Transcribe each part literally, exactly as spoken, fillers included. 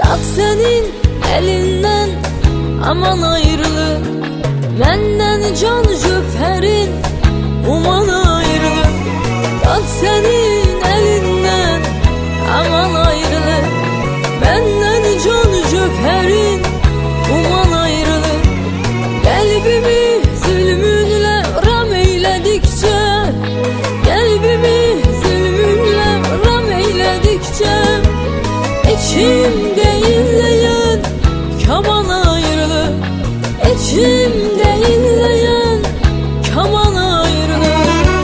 Tat senin elinden aman ayrılık, menden can cöfherin uman ayrılık. Tat senin elinden aman ayrılık, menden can cöfherin uman ayrılık. Kalbimi zulmünle ram eyledikçe, kalbimi zulmünle ram eyledikçe, İçimde inleyen kaman ayrılık, İçimde inleyen kaman ayrılık.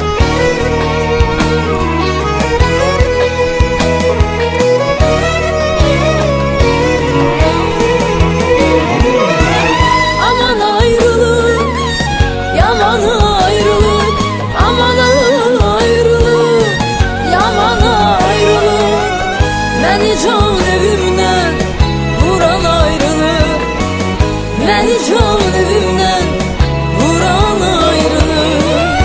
Aman ayrılık, yaman ayrılık, aman ayrılık, yaman ayrılık. Beni can evimden vuran ayrılık, beni can evimden vuran ayrılık.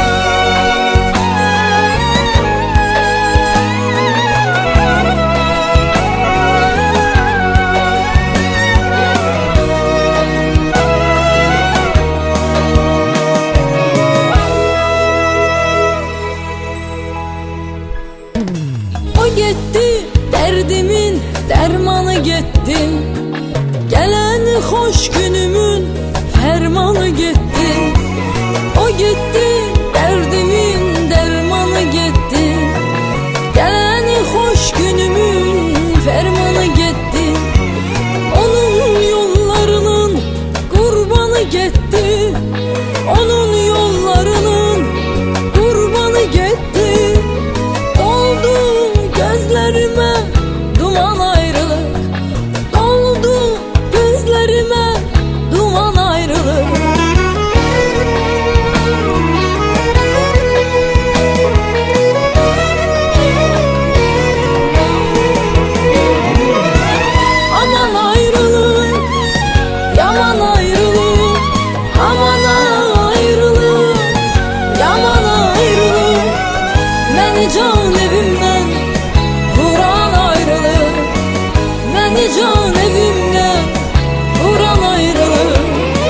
O gitti, derdimin dermanı gitti, gelen hoş günümün fermanı gitti. O gitti, derdimin dermanı gitti, gelen hoş günümün fermanı gitti. Onun yollarının kurbanı gitti, onun yollarının kurbanı gitti. Doldu gözlerime duman ayrılık, doldu gözlerime duman ayrılık. Aman ayrılık, yaman ayrılık, aman ayrılık, yaman ayrılık. Beni can evimden vuran ayrılık, beni can evimden vuran ayrılık.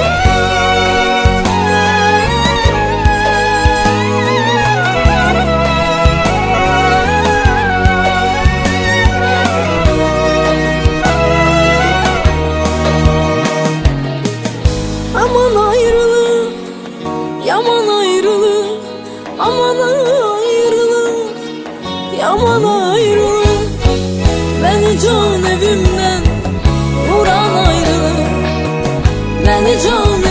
Aman ayrılık, yaman ayrılık, aman ayrılık, yaman ayrılık. Beni can evimden vuran ayrılık, beni can